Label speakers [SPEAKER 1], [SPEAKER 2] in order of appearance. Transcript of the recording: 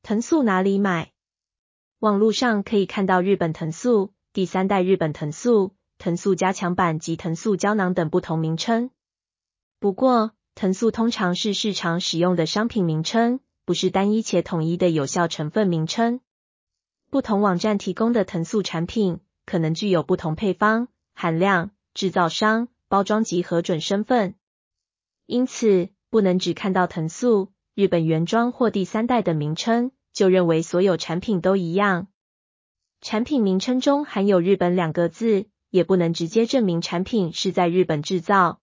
[SPEAKER 1] 藤素哪里买？网络上可以看到日本藤素、第三代日本藤素、藤素加强版及藤素胶囊等不同名称。不过，藤素通常是市场使用的商品名称，不是单一且统一的有效成分名称。不同网站提供的藤素产品可能具有不同配方、含量、制造商、包装及核准身份。因此，不能只看到藤素、日本原装或第三代的名称，就认为所有产品都一样。产品名称中含有日本2个字，也不能直接证明产品是在日本制造。